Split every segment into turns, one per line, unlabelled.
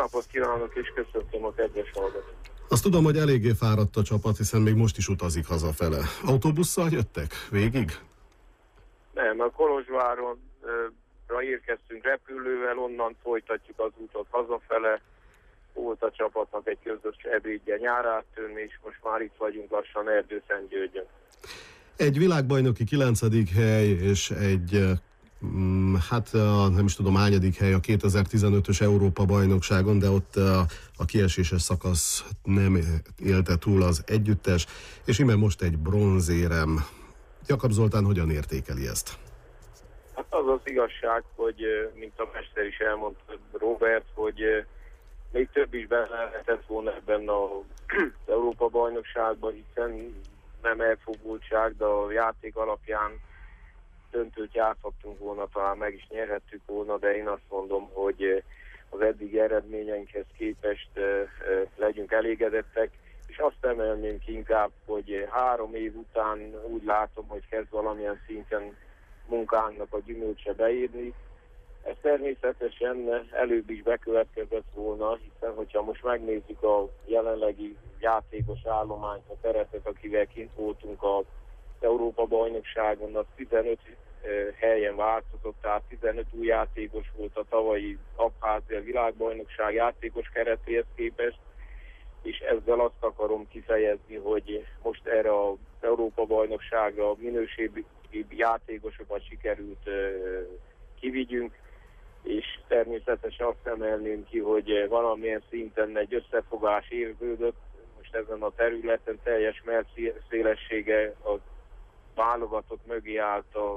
napot kívánok, és köszöntöm a kedves hallgatót.
Azt tudom, hogy eléggé fáradt a csapat, hiszen még most is utazik hazafele. Autóbusszal jöttek végig?
Nem, a Kolozsváronra érkeztünk repülővel, onnan folytatjuk az útot hazafele. Volt a csapatnak egy közös ebédje nyárátön, és most már itt vagyunk lassan Erdőszentgyörgyön.
Egy világbajnoki 9. hely, és egy, nem is tudom, hányadik hely a 2015-ös Európa-bajnokságon, de ott a kieséses szakasz nem élte túl az együttes, és íme most egy bronzérem. Jakab Zoltán hogyan értékeli ezt?
Hát az az igazság, hogy mint a mester is elmondta, Robert, hogy még több is benne lehetett volna ebben az Európa-bajnokságban, hiszen nem elfogultság, de a játék alapján döntőt játszhattunk volna, talán meg is nyerhettük volna, de én azt mondom, hogy az eddigi eredményeinkhez képest legyünk elégedettek, és azt emelném ki inkább, hogy 3 év után úgy látom, hogy kezd valamilyen szinten munkánknak a gyümölcse beírni. Ez természetesen előbb is bekövetkezett volna, hiszen hogyha most megnézzük a jelenlegi játékos állományt, a keretet, akivel kint voltunk az Európa-bajnokságon, az 15 helyen változott, tehát 15 új játékos volt a tavalyi Abházia világbajnokság játékos keretéhez képest, és ezzel azt akarom kifejezni, hogy most erre az Európa-bajnokságra minőségi játékosokat sikerült kivigyünk, és természetesen azt emelném ki, hogy valamilyen szinten egy összefogás érződött, most ezen a területen teljes szélessége a válogatott mögé állt a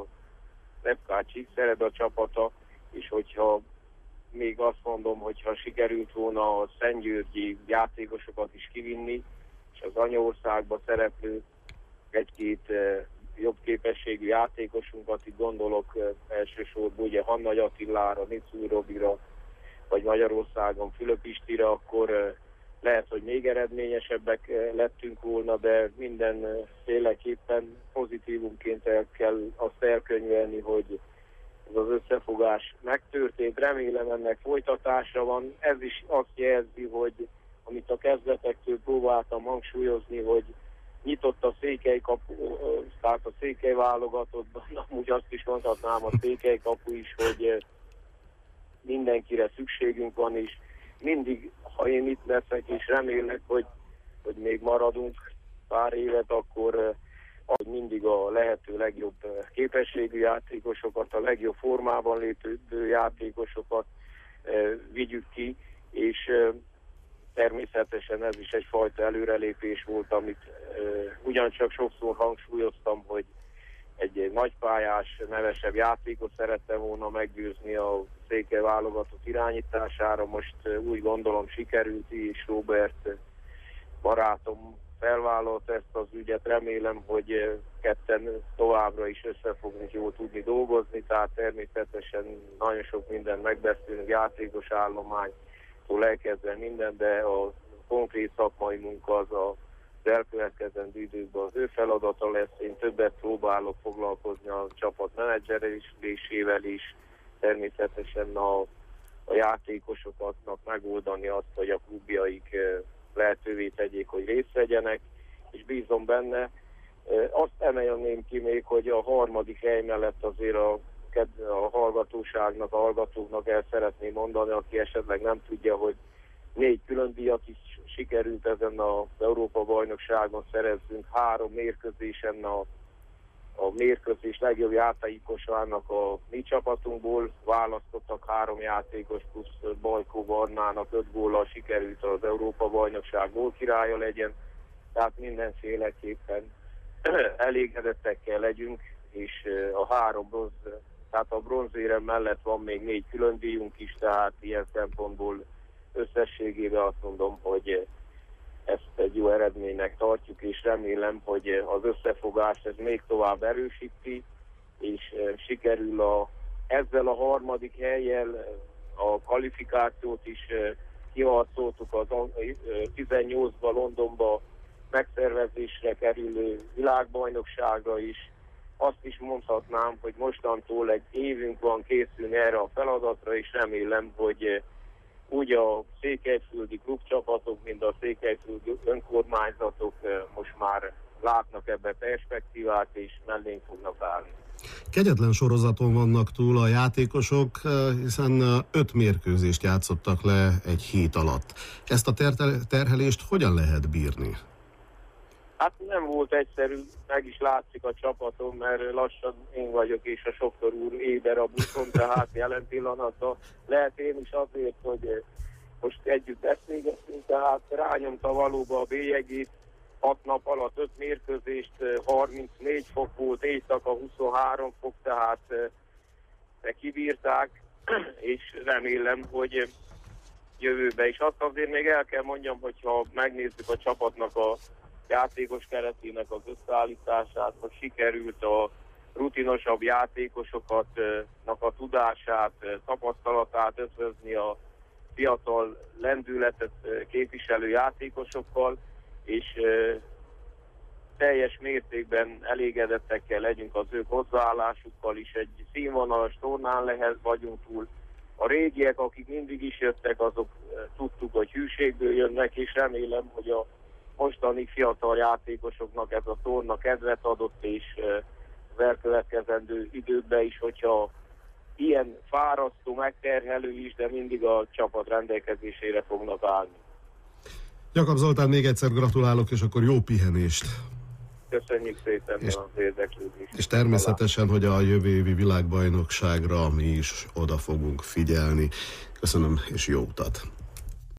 FK Csíkszereda a csapata, és hogyha még azt mondom, hogyha sikerült volna a szentgyörgyi játékosokat is kivinni, és az anyaországba szereplő egy-két jobb képességű játékosunkat, itt gondolok elsősorban ugye Hannagy Attilára, Nicúj Robira, vagy Magyarországon Fülöp Istire, akkor lehet, hogy még eredményesebbek lettünk volna, de mindenféleképpen pozitívumként kell azt elkönyvelni, hogy ez az összefogás megtörtént. Remélem ennek folytatása van. Ez is azt jelzi, hogy amit a kezdetektől próbáltam hangsúlyozni, hogy nyitott a Székely kapu, tehát a Székely válogatottban, amúgy azt is mondhatnám a Székely kapu is, hogy mindenkire szükségünk van, és mindig, ha én itt leszek, és remélek, hogy még maradunk pár évet, akkor mindig a lehető legjobb képességű játékosokat, a legjobb formában létő játékosokat vigyük ki, és természetesen ez is egyfajta előrelépés volt, amit ugyancsak sokszor hangsúlyoztam, hogy egy nagypályás, nevesebb játékot szerette volna meggyőzni a Székely válogatott irányítására. Most úgy gondolom sikerült, és Robert barátom felvállalt ezt az ügyet. Remélem, hogy ketten továbbra is össze fogunk jól tudni dolgozni, tehát természetesen nagyon sok mindent megbeszélünk, játékos állománytól elkezdve minden, de a konkrét szakmai munka az elkövetkezendő időkben az ő feladata lesz. Én többet próbálok foglalkozni a csapat menedzselésével is, természetesen a játékosoknak megoldani azt, hogy a klubjaik lehetővé tegyék, hogy részt vegyenek, és bízom benne. Azt emelném ki még, hogy a 3. hely mellett azért a hallgatóknak el szeretném mondani, aki esetleg nem tudja, hogy 4 külön díjat is sikerült ezen az Európa-bajnokságon szerezzünk, 3 mérkőzésen a mérkőzés legjobb játékosának a mi csapatunkból választottak 3 játékos, plusz Bajkó Barnának 5 góllal sikerült az Európa-bajnokság gólkirálya legyen, tehát mindenféleképpen elégedettek kell legyünk, és a 3 bronz, tehát a bronzérem mellett van még 4 külön díjunk is, tehát ilyen szempontból összességében azt mondom, hogy ezt egy jó eredménynek tartjuk, és remélem, hogy az összefogást ez még tovább erősíti, és sikerül ezzel a 3. hellyel a kvalifikációt is kiharcoltuk az 18-ban Londonba megszervezésre kerülő világbajnokságra is. Azt is mondhatnám, hogy mostantól egy évünk van készülni erre a feladatra, és remélem, hogy úgy a székelyföldi klubcsapatok, mint a székelyföldi önkormányzatok most már látnak ebbe perspektívát, és mellénk fognak állni.
Kegyetlen sorozaton vannak túl a játékosok, hiszen 5 mérkőzést játszottak le egy hét alatt. Ezt a terhelést hogyan lehet bírni?
Hát nem volt egyszerű, meg is látszik a csapaton, mert lassan én vagyok, és a sofőr úr éber a buszon, tehát jelen pillanatban lehet én is azért, hogy most együtt beszélgetünk, tehát rányomta valóban a bélyegét, 6 nap alatt 5 mérkőzést, 34 fok volt, éjszaka 23 fok, tehát kibírták, és remélem, hogy jövőben is. Azt azért még el kell mondjam, hogyha megnézzük a csapatnak a játékos keretének az összeállítását, hogy sikerült a rutinosabb játékosoknak a tudását, tapasztalatát ötvözni a fiatal lendületet képviselő játékosokkal, és teljes mértékben elégedettekkel legyünk az ő hozzáállásukkal is. Egy színvonalas tornán lehet vagyunk túl. A régiek, akik mindig is jöttek, azok tudtuk, hogy hűségből jönnek, és remélem, hogy a mostani fiatal játékosoknak ez a torna kedvet adott, és az elkövetkezendő időkben is, hogyha ilyen fárasztó, megterhelő is, de mindig a csapat rendelkezésére fognak állni.
Jakab Zoltán, még egyszer gratulálok, és akkor jó pihenést!
Köszönjük szépen az érdeklődést!
És természetesen, hogy a jövő évi világbajnokságra mi is oda fogunk figyelni. Köszönöm, és jó utat!